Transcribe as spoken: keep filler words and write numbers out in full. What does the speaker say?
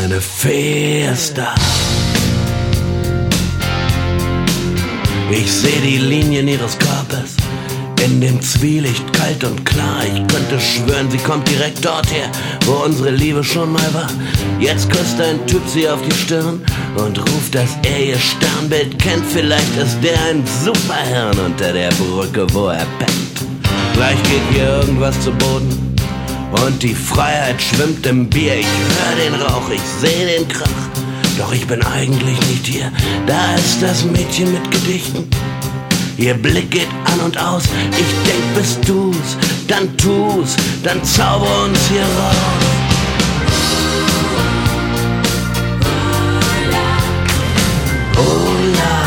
Eine Fiesta. Ich seh die Linien ihres Körpers in dem Zwielicht, kalt und klar. Ich könnte schwören, sie kommt direkt dorther, wo unsere Liebe schon mal war. Jetzt küsst ein Typ sie auf die Stirn und ruft, dass er ihr Sternbild kennt. Vielleicht ist der ein Superhirn unter der Brücke, wo er pennt. Gleich geht hier irgendwas zu Boden und die Freiheit schwimmt im Bier. Ich hör den Rauch, ich seh den Krach, doch ich bin eigentlich nicht hier. Da ist das Mädchen mit Gedichten. Ihr Blick geht an und aus. Ich denk, bist du's, dann tu's, dann zauber uns hier raus. Hola.